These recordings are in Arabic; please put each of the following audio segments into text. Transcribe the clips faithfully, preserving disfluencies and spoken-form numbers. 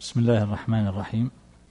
بسم الله الرحمن الرحيم.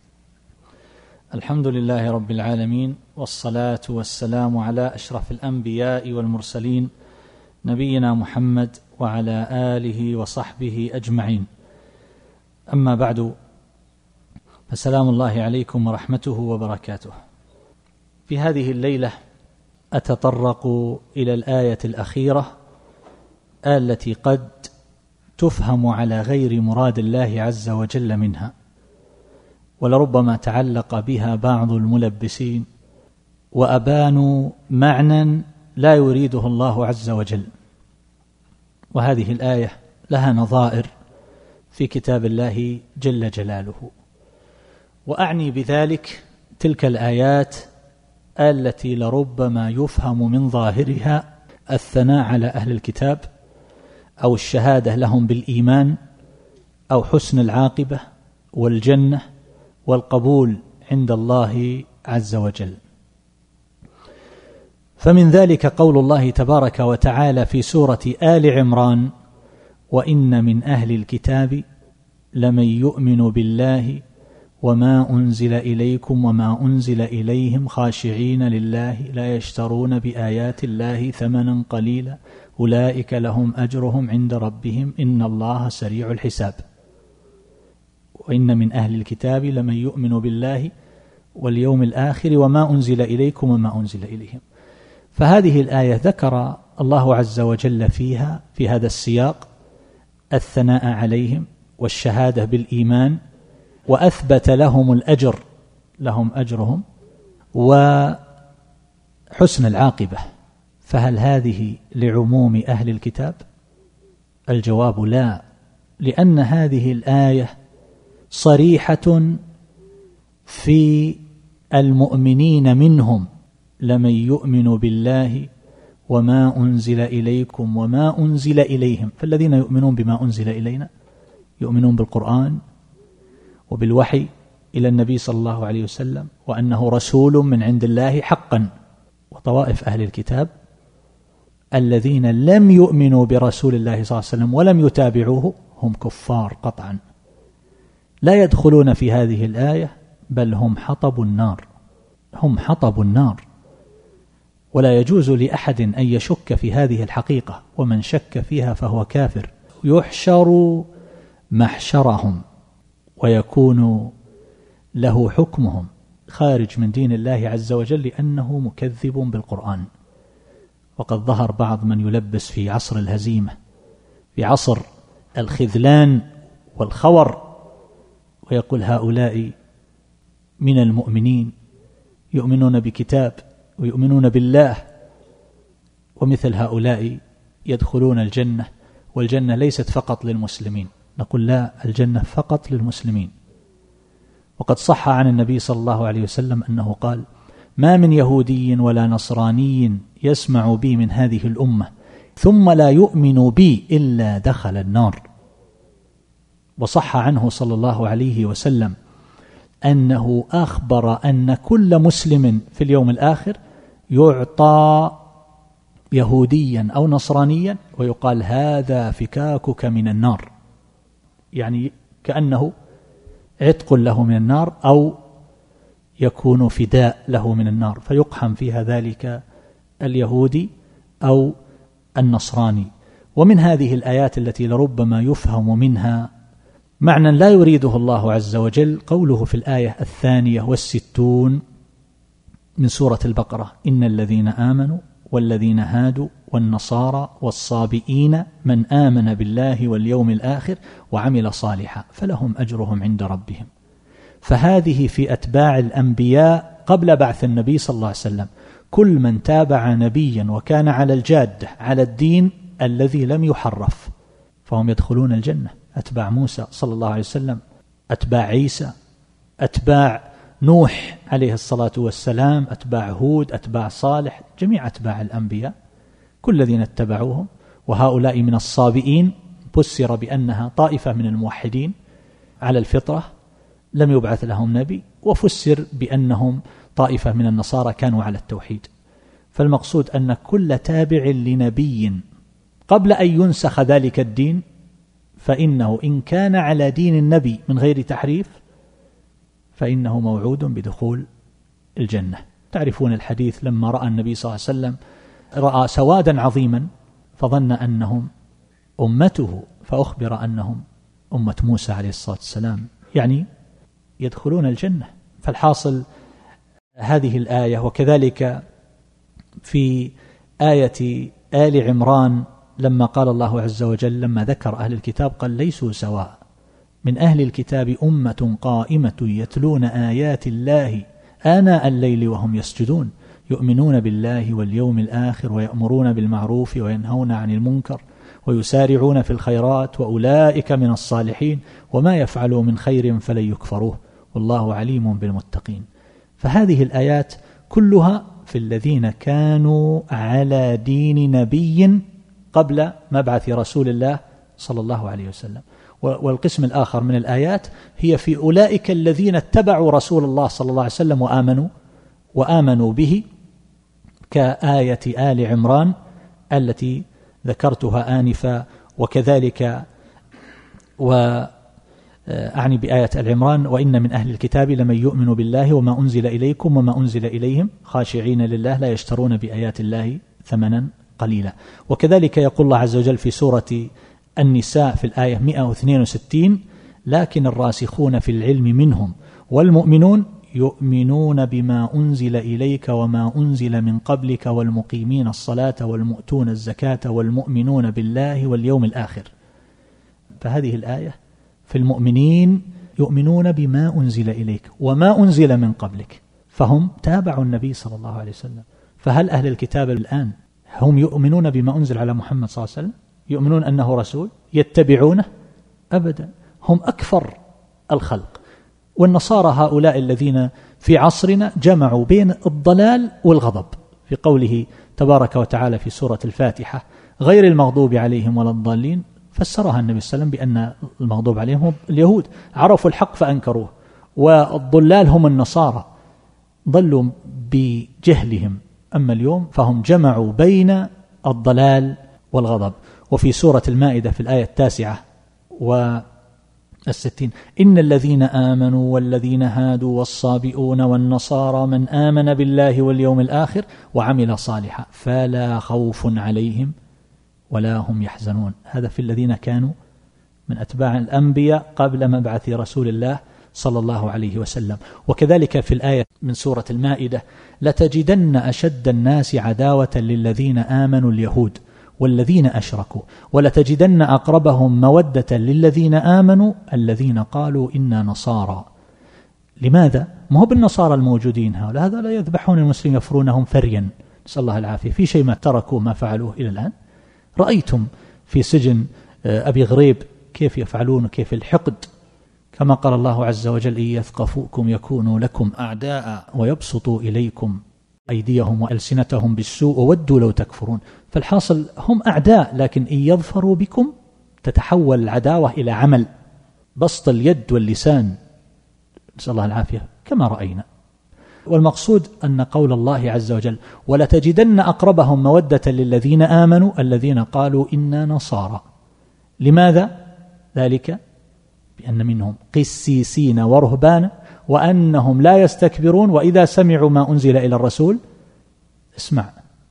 الحمد لله رب العالمين، والصلاة والسلام على أشرف الأنبياء والمرسلين نبينا محمد وعلى آله وصحبه أجمعين. أما بعد، فسلام الله عليكم ورحمته وبركاته. في هذه الليلة أتطرق إلى الآية الأخيرة التي قد تفهم على غير مراد الله عز وجل منها، ولربما تعلق بها بعض الملبسين وأبانوا معنى لا يريده الله عز وجل. وهذه الآية لها نظائر في كتاب الله جل جلاله، وأعني بذلك تلك الآيات التي لربما يفهم من ظاهرها الثناء على أهل الكتاب، أو الشهادة لهم بالإيمان، أو حسن العاقبة والجنة والقبول عند الله عز وجل. فمن ذلك قول الله تبارك وتعالى في سورة آل عمران: وإن من أهل الكتاب لمن يؤمن بالله وما أنزل إليكم وما أنزل إليهم خاشعين لله لا يشترون بآيات الله ثمنا قليلا أولئك لهم أجرهم عند ربهم إن الله سريع الحساب. وإن من أهل الكتاب لمن يؤمن بالله واليوم الآخر وما أنزل إليكم وما أنزل إليهم. فهذه الآية ذكر الله عز وجل فيها في هذا السياق الثناء عليهم والشهادة بالإيمان، وأثبت لهم الأجر، لهم أجرهم، وحسن العاقبة. فهل هذه لعموم أهل الكتاب؟ الجواب لا، لأن هذه الآية صريحة في المؤمنين منهم: لمن يؤمن بالله وما أنزل إليكم وما أنزل إليهم. فالذين يؤمنون بما أنزل إلينا يؤمنون بالقرآن وبالوحي إلى النبي صلى الله عليه وسلم، وأنه رسول من عند الله حقا. وطوائف أهل الكتاب الذين لم يؤمنوا برسول الله صلى الله عليه وسلم ولم يتابعوه هم كفار قطعا، لا يدخلون في هذه الآية، بل هم حطب النار، هم حطب النار. ولا يجوز لأحد أن يشك في هذه الحقيقة، ومن شك فيها فهو كافر. يحشر محشرهم ويكون له حكمهم، خارج من دين الله عز وجل لأنه مكذب بالقرآن. وقد ظهر بعض من يلبس في عصر الهزيمة، في عصر الخذلان والخور، ويقول هؤلاء من المؤمنين يؤمنون بكتاب ويؤمنون بالله، ومثل هؤلاء يدخلون الجنة، والجنة ليست فقط للمسلمين. نقول لا، الجنة فقط للمسلمين. وقد صح عن النبي صلى الله عليه وسلم أنه قال: ما من يهودي ولا نصراني يسمع بي من هذه الأمة ثم لا يؤمن بي إلا دخل النار. وصح عنه صلى الله عليه وسلم أنه أخبر أن كل مسلم في اليوم الآخر يعطى يهوديا أو نصرانيا ويقال: هذا فكاكك من النار، يعني كأنه عتق له من النار أو يكون فداء له من النار، فيقحم فيها ذلك اليهودي أو النصراني. ومن هذه الآيات التي لربما يفهم منها معنى لا يريده الله عز وجل قوله في الآية الثانية والستون من سورة البقرة: إن الذين آمنوا والذين هادوا والنصارى والصابئين من آمن بالله واليوم الآخر وعمل صالحا فلهم أجرهم عند ربهم. فهذه في أتباع الأنبياء قبل بعث النبي صلى الله عليه وسلم، كل من تابع نبيا وكان على الجادة على الدين الذي لم يحرف فهم يدخلون الجنة. أتباع موسى صلى الله عليه وسلم، أتباع عيسى، أتباع نوح عليه الصلاة والسلام، أتباع هود، أتباع صالح، جميع أتباع الأنبياء كل الذين اتبعوهم. وهؤلاء من الصابئين فسر بأنها طائفة من الموحدين على الفطرة لم يبعث لهم نبي، وفسر بأنهم طائفة من النصارى كانوا على التوحيد. فالمقصود أن كل تابع لنبي قبل أن ينسخ ذلك الدين فإنه إن كان على دين النبي من غير تحريف فإنه موعود بدخول الجنة. تعرفون الحديث لما رأى النبي صلى الله عليه وسلم رأى سوادا عظيما فظن أنهم أمته، فأخبر أنهم أمة موسى عليه الصلاة والسلام، يعني يدخلون الجنة. فالحاصل هذه الآية. وكذلك في آية آل عمران لما قال الله عز وجل لما ذكر أهل الكتاب قال ليسوا سواء من أهل الكتاب أمة قائمة يتلون آيات الله آناء الليل وهم يسجدون يؤمنون بالله واليوم الآخر ويأمرون بالمعروف وينهون عن المنكر ويسارعون في الخيرات وأولئك من الصالحين وما يفعلوا من خير فلن يكفروه والله عليم بالمتقين. فهذه الآيات كلها في الذين كانوا على دين نبي قبل مبعث رسول الله صلى الله عليه وسلم. والقسم الآخر من الآيات هي في أولئك الذين اتبعوا رسول الله صلى الله عليه وسلم وآمنوا وآمنوا به، كآية آل عمران التي ذكرتها آنفا. وكذلك وأعني بآية آل عمران وإن من أهل الكتاب لمن يؤمن بالله وما أنزل إليكم وما أنزل إليهم خاشعين لله لا يشترون بآيات الله ثمنا قليلا. وكذلك يقول الله عز وجل في سورة النساء في الآية مئة واثنين وستين لكن الراسخون في العلم منهم والمؤمنون يؤمنون بما أنزل إليك وما أنزل من قبلك والمقيمين الصلاة والمؤتون الزكاة والمؤمنون بالله واليوم الآخر. فهذه الآية في المؤمنين يؤمنون بما أنزل إليك وما أنزل من قبلك، فهم تابعوا النبي صلى الله عليه وسلم. فهل أهل الكتاب الآن هم يؤمنون بما أنزل على محمد صلى الله عليه وسلم؟ يؤمنون أنه رسول؟ يتبعونه؟ أبدا، هم أكثر الخلق. والنصارى هؤلاء الذين في عصرنا جمعوا بين الضلال والغضب في قوله تبارك وتعالى في سورة الفاتحة غير المغضوب عليهم ولا الضالين، فسرها النبي صلى الله عليه وسلم بأن المغضوب عليهم هم اليهود عرفوا الحق فأنكروه، والضلال هم النصارى ضلوا بجهلهم. أما اليوم فهم جمعوا بين الضلال والغضب. وفي سورة المائدة في الآية التاسعة والستين إن الذين آمنوا والذين هادوا والصابئون والنصارى من آمن بالله واليوم الآخر وعمل صالحا فلا خوف عليهم ولا هم يحزنون. هذا في الذين كانوا من أتباع الأنبياء قبل مبعث رسول الله صلى الله عليه وسلم. وكذلك في الآية من سورة المائدة لتجدن أشد الناس عداوة للذين آمنوا اليهود والذين أشركوا ولتجدن أقربهم مودة للذين آمنوا الذين قالوا إنا نصارى. لماذا؟ ما هو بالنصارى الموجودين هؤلاء، هذا لا يذبحون المسلمين يفرونهم فريا، نسأل الله العافية. في شيء ما تركوا ما فعلوه إلى الآن؟ رأيتم في سجن أبي غريب كيف يفعلون، كيف الحقد، كما قال الله عز وجل إن يثقفوكم يكونوا لكم أعداء ويبسطوا إليكم أيديهم وألسنتهم بالسوء وودوا لو تكفرون. فالحاصل هم أعداء، لكن إن يظفروا بكم تتحول العداوة إلى عمل، بسط اليد واللسان، نسأل الله العافية كما رأينا. والمقصود أن قول الله عز وجل ولتجدن أقربهم مودة للذين آمنوا الذين قالوا إنا نصارى. لماذا ذلك؟ بأن منهم قسيسين ورهبانا وأنهم لا يستكبرون وإذا سمعوا ما أنزل إلى الرسول اسمع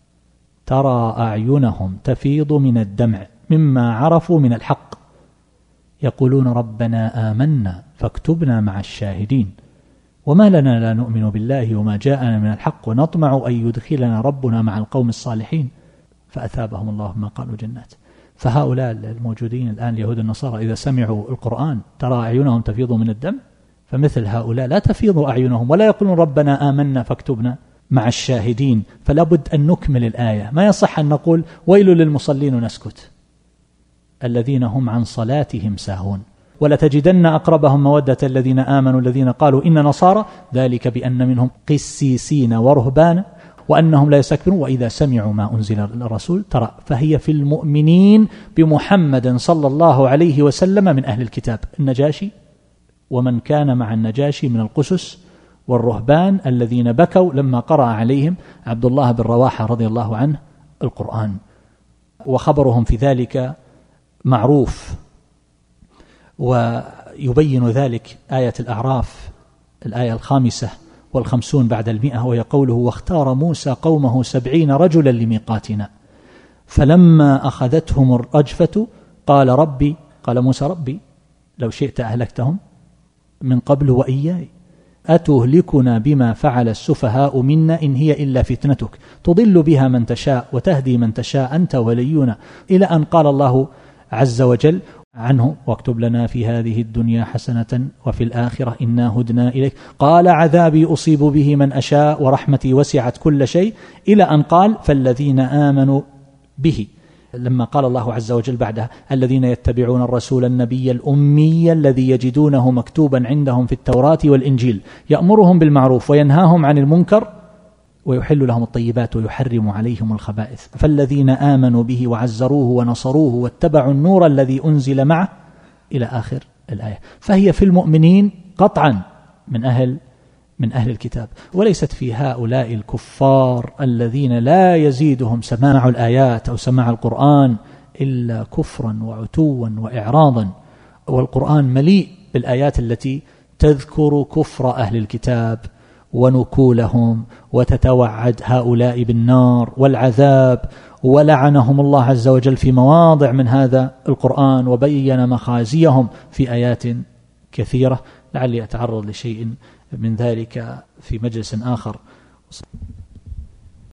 ترى أعينهم تفيض من الدمع مما عرفوا من الحق يقولون ربنا آمنا فاكتبنا مع الشاهدين وما لنا لا نؤمن بالله وما جاءنا من الحق ونطمع أن يدخلنا ربنا مع القوم الصالحين فأثابهم الله ما قالوا جنات. فهؤلاء الموجودين الآن اليهود النصارى إذا سمعوا القرآن ترى أعينهم تفيض من الدم، فمثل هؤلاء لا تفيض أعينهم ولا يقولون ربنا آمنا فاكتبنا مع الشاهدين. فلا بد أن نكمل الآية، ما يصح أن نقول ويل للمصلين ونسكت الذين هم عن صلاتهم ساهون. ولتجدن أقربهم مودة الذين آمنوا الذين قالوا إن نصارى ذلك بأن منهم قسيسين ورهبانا وأنهم لا يستكبرون وإذا سمعوا ما أنزل الرسول ترى. فهي في المؤمنين بمحمد صلى الله عليه وسلم من أهل الكتاب النجاشي ومن كان مع النجاشي من القسس والرهبان الذين بكوا لما قرأ عليهم عبد الله بن رواحة رضي الله عنه القرآن، وخبرهم في ذلك معروف ويبين ذلك آية الأعراف الآية الخامسة والخمسون بعد المئة، وهي قوله: واختار موسى قومه سبعين رجلا لميقاتنا فلما أخذتهم الرجفة قال ربي قال موسى ربي لو شئت أهلكتهم من قبل وإياي أتهلكنا بما فعل السفهاء منا إن هي إلا فتنتك تضل بها من تشاء وتهدي من تشاء أنت ولينا، إلى أن قال الله عز وجل عنه: واكتب لنا في هذه الدنيا حسنة وفي الآخرة إنا هدنا إليك قال عذابي أصيب به من أشاء ورحمتي وسعت كل شيء، إلى أن قال: فالذين آمنوا به، لما قال الله عز وجل بعدها: الذين يتبعون الرسول النبي الأمي الذي يجدونه مكتوبا عندهم في التوراة والإنجيل يأمرهم بالمعروف وينهاهم عن المنكر ويحل لهم الطيبات ويحرم عليهم الخبائث، فالذين آمنوا به وعزروه ونصروه واتبعوا النور الذي أنزل معه، إلى آخر الآية. فهي في المؤمنين قطعا من أهل من أهل الكتاب، وليست في هؤلاء الكفار الذين لا يزيدهم سماع الآيات أو سماع القرآن إلا كفرا وعتوا وإعراضا. والقرآن مليء بالآيات التي تذكر كفر أهل الكتاب ونكولهم وتتوعد هؤلاء بالنار والعذاب، ولعنهم الله عز وجل في مواضع من هذا القرآن وبين مخازيهم في آيات كثيرة. لعلي أتعرض لشيء من ذلك في مجلس آخر.